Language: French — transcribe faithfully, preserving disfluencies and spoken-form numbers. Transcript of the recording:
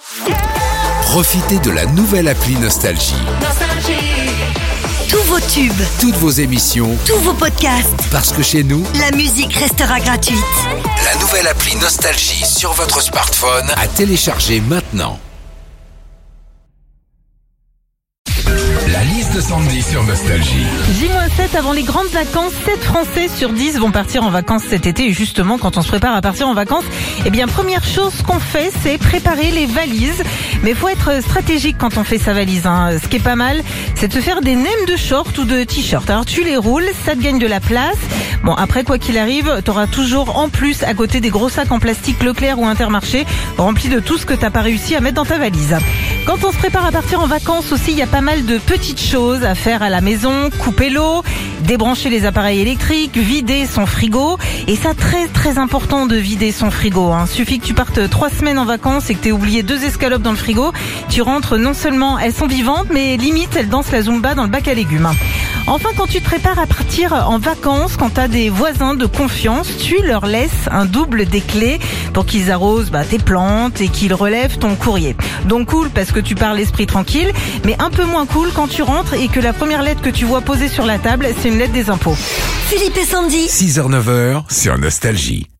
Profitez de la nouvelle appli Nostalgie. Tous vos tubes, Toutes vos émissions, tous vos podcasts, parce que chez nous, la musique restera gratuite. la nouvelle appli Nostalgie sur votre smartphone à télécharger maintenant. La liste de Sandy sur Nostalgie. J sept avant les grandes vacances, sept Français sur dix vont partir en vacances cet été. Et justement, quand on se prépare à partir en vacances, eh bien, première chose qu'on fait, c'est préparer les valises. Mais il faut être stratégique quand on fait sa valise, hein. Ce qui est pas mal, c'est de se faire des nems de short ou de t-shirt. Alors tu les roules, ça te gagne de la place. Bon, après, quoi qu'il arrive, t'auras toujours en plus à côté des gros sacs en plastique Leclerc ou Intermarché remplis de tout ce que t'as pas réussi à mettre dans ta valise. Quand on se prépare à partir en vacances aussi, il y a pas mal de petites choses à faire à la maison. Couper l'eau, débrancher les appareils électriques, vider son frigo. Et ça, très très important de vider son frigo, hein. Suffit que tu partes trois semaines en vacances et que t'aies oublié deux escalopes dans le frigo. Tu rentres, non seulement elles sont vivantes, mais limite elles dansent la Zumba dans le bac à légumes. Enfin, quand tu te prépares à partir en vacances, quand t'as des voisins de confiance, tu leur laisses un double des clés pour qu'ils arrosent bah, tes plantes et qu'ils relèvent ton courrier. Donc cool parce que tu pars l'esprit tranquille, mais un peu moins cool quand tu rentres et que la première lettre que tu vois posée sur la table, c'est une lettre des impôts. Philippe et Sandy. six heures neuf heures sur Nostalgie.